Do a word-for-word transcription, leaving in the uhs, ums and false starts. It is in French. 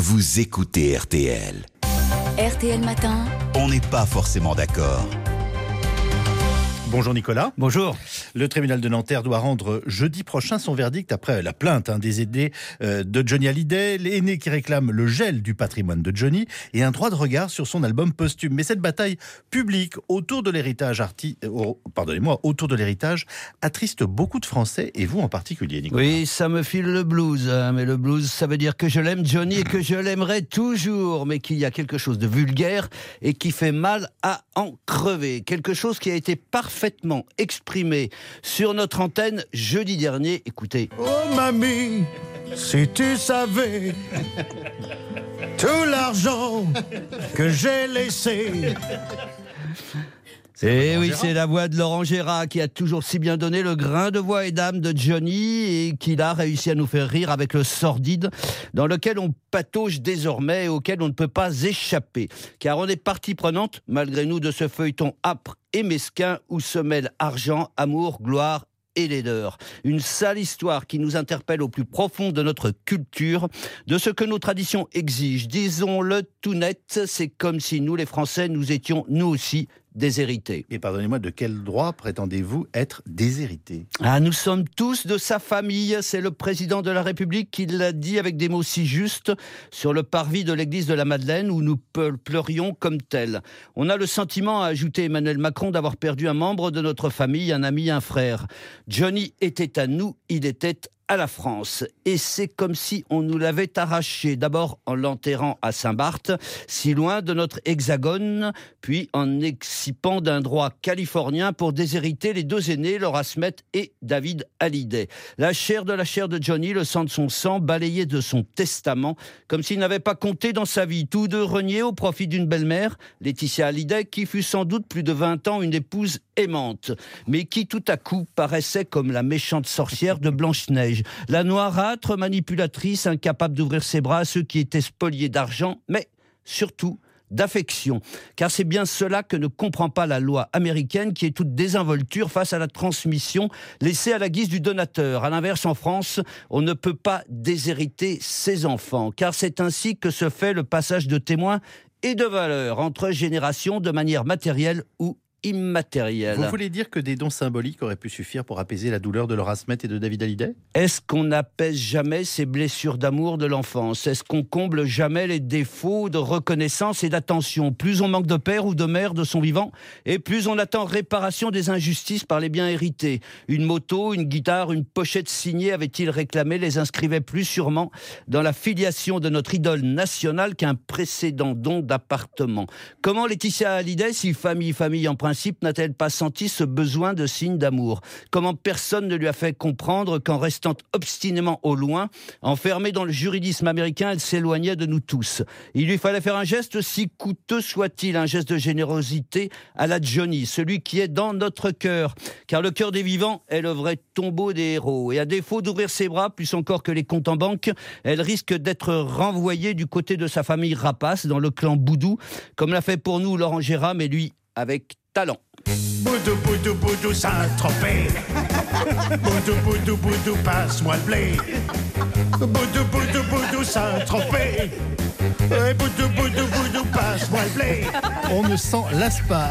vous écoutez R T L. R T L Matin. On n'est pas forcément d'accord. Bonjour Nicolas. Bonjour. Le tribunal de Nanterre doit rendre jeudi prochain son verdict après la plainte hein, des aînés euh, de Johnny Hallyday, les aînés qui réclament le gel du patrimoine de Johnny et un droit de regard sur son album posthume. Mais cette bataille publique autour de l'héritage arti... oh, pardonnez-moi, autour de l'héritage attriste beaucoup de Français et vous en particulier, Nicolas. Oui, ça me file le blues, hein, mais le blues, ça veut dire que je l'aime Johnny et que je l'aimerai toujours, mais qu'il y a quelque chose de vulgaire et qui fait mal à en crever. Quelque chose qui a été parfaitement exprimé sur notre antenne jeudi dernier. Écoutez. Oh mamie, si tu savais tout l'argent que j'ai laissé. Et oui, c'est la voix de Laurent Gérard qui a toujours si bien donné le grain de voix et d'âme de Johnny et qu'il a réussi à nous faire rire avec le sordide dans lequel on patauge désormais et auquel on ne peut pas échapper. Car on est partie prenante, malgré nous, de ce feuilleton âpre et mesquin où se mêlent argent, amour, gloire et laideur. Une sale histoire qui nous interpelle au plus profond de notre culture, de ce que nos traditions exigent. Disons-le tout net, c'est comme si nous, les Français, nous étions, nous aussi, déshérités. Et pardonnez-moi, de quel droit prétendez-vous être déshérités ? Ah, nous sommes tous de sa famille. C'est le président de la République qui l'a dit avec des mots si justes sur le parvis de l'église de la Madeleine où nous pleurions comme tels. On a le sentiment, a ajouté Emmanuel Macron, d'avoir perdu un membre de notre famille, un ami, un frère. Johnny était à nous, il était à la France. Et c'est comme si on nous l'avait arraché, d'abord en l'enterrant à Saint-Barth, si loin de notre hexagone, puis en excipant d'un droit californien pour déshériter les deux aînés, Laura Smet et David Hallyday. La chair de la chair de Johnny, le sang de son sang, balayé de son testament, comme s'il n'avait pas compté dans sa vie. Tous deux reniés au profit d'une belle-mère, Laetitia Hallyday, qui fut sans doute plus de vingt ans une épouse aimante, mais qui tout à coup paraissait comme la méchante sorcière de Blanche-Neige, la noirâtre manipulatrice incapable d'ouvrir ses bras à ceux qui étaient spoliés d'argent, mais surtout d'affection. Car c'est bien cela que ne comprend pas la loi américaine qui est toute désinvolture face à la transmission laissée à la guise du donateur. À l'inverse, en France, on ne peut pas déshériter ses enfants, car c'est ainsi que se fait le passage de témoins et de valeurs entre générations de manière matérielle ou immatériel. Vous voulez dire que des dons symboliques auraient pu suffire pour apaiser la douleur de Laura Smet et de David Hallyday ? Est-ce qu'on n'apaise jamais ces blessures d'amour de l'enfance ? Est-ce qu'on comble jamais les défauts de reconnaissance et d'attention ? Plus on manque de père ou de mère de son vivant, et plus on attend réparation des injustices par les biens hérités. Une moto, une guitare, une pochette signée, avait-il réclamé, les inscrivait plus sûrement dans la filiation de notre idole nationale qu'un précédent don d'appartement. Comment Laetitia Hallyday, si famille, famille en principe, n'a-t-elle pas senti ce besoin de signe d'amour ? Comment personne ne lui a fait comprendre qu'en restant obstinément au loin, enfermée dans le juridisme américain, elle s'éloignait de nous tous ? Il lui fallait faire un geste, si coûteux soit-il, un geste de générosité à la Johnny, celui qui est dans notre cœur. Car le cœur des vivants est le vrai tombeau des héros. Et à défaut d'ouvrir ses bras, plus encore que les comptes en banque, elle risque d'être renvoyée du côté de sa famille rapace, dans le clan Boudou, comme l'a fait pour nous Laurent Gérard, mais lui, avec talent. Boudou, boudou, boudou, Saint-Tropez. Boudou, boudou, boudou, passe-moi le blé. Boudou, boudou, boudou, Saint-Tropez. Boudou, boudou, boudou, passe-moi le blé. On ne s'en lasse pas.